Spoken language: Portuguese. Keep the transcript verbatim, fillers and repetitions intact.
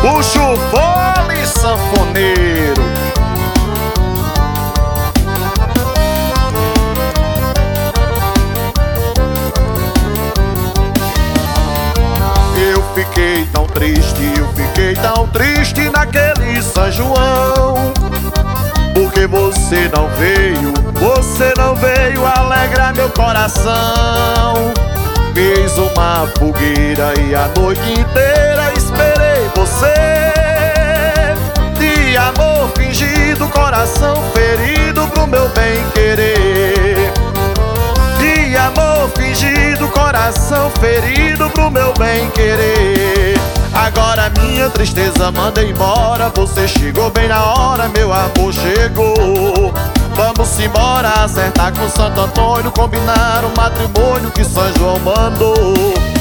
o chufole sanfoneiro. Eu fiquei tão triste, eu fiquei tão triste naquele São João, porque você não veio, você não veio alegrar meu coração. Fiz uma fogueira e a noite inteira esperei você. De amor fingido, coração ferido pro meu bem querer. De amor fingido, coração ferido pro meu bem querer. Agora minha tristeza manda embora, você chegou bem na hora, meu amor chegou. Vamos embora, acertar com Santo Antônio, combinar o matrimônio que São João mandou.